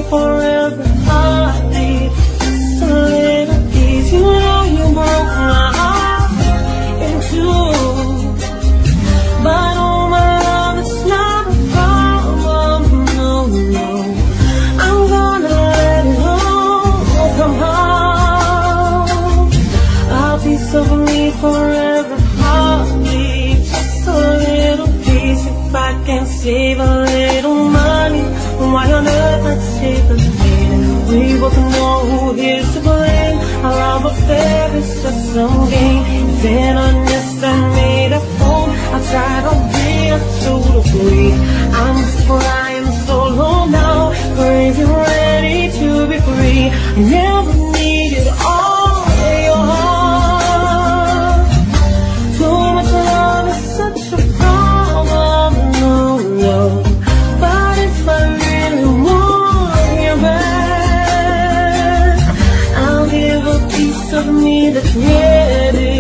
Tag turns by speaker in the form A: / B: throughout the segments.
A: for every heartbeat. Just a little piece. You know you broke my heart in two. But oh my love, it's not a problem. No, no, I'm gonna let it all come home. A piece of me for every heartbeat. Just a little piece. If I can save a little money, why on earth I'd save the pain? We both know who here's to blame. Our love affair is just some game. It's been honest and made a fool. I try to be a total freak. I'm just flying solo now, crazy, ready to be free. I never needed all your heart. Too much love is such a problem. No, no. But if I really want you back, I'll give a piece of me that's ready.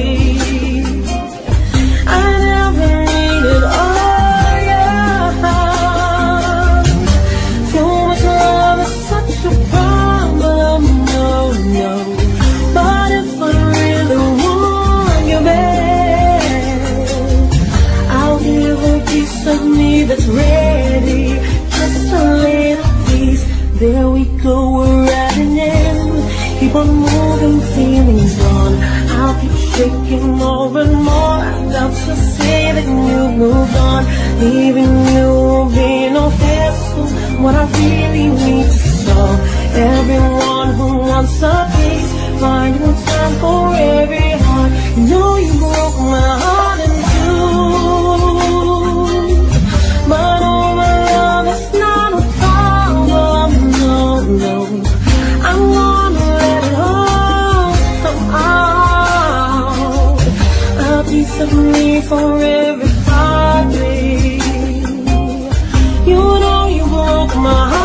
A: I never needed all your heart. Too much love is such a problem. No, no. But if I really want you back, I'll give a piece of me that's ready. Just a little piece. There we go, we're riding in. Keep on moving, feelings gone. I'll keep shaking more and more. I doubt to say that you've moved on. Leaving you will be no hassle. What I really need to solve. Everyone who wants a piece, finding time for every heart. You know you broke my heart in two. But oh my love, it's not a problem. No, no, I'm gonna let it all come out. A piece of me for every heartbeat. You know you broke my heart.